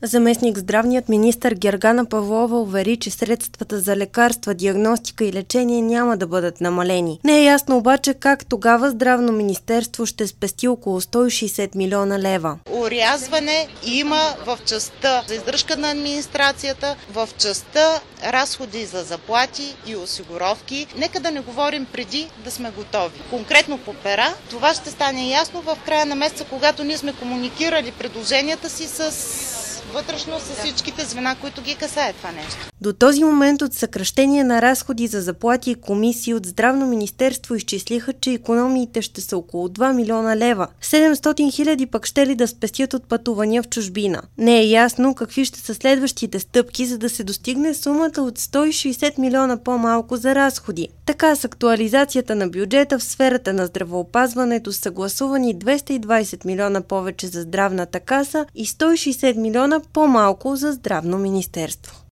Заместник здравният министър Гергана Павлова увери, че средствата за лекарства, диагностика и лечение няма да бъдат намалени. Не е ясно обаче как тогава Здравно министерство ще спести около 160 милиона лева. Орязване има в частта за издръжка на администрацията, в частта разходи за заплати и осигуровки. Нека да не говорим преди да сме готови. Конкретно по пера, това ще стане ясно в края на месеца, когато ние сме комуникирали предложенията си вътрешно с всичките звена, които ги касае това нещо. До този момент от съкращение на разходи за заплати и комисии от Здравно министерство изчислиха, че икономиите ще са около 2 милиона лева. 700 хиляди пък ще ли да спестят от пътувания в чужбина. Не е ясно какви ще са следващите стъпки, за да се достигне сумата от 160 милиона по-малко за разходи. Така с актуализацията на бюджета в сферата на здравеопазването са съгласувани 220 милиона повече за здравната каса и 160 милиона по-малко за Здравно министерство.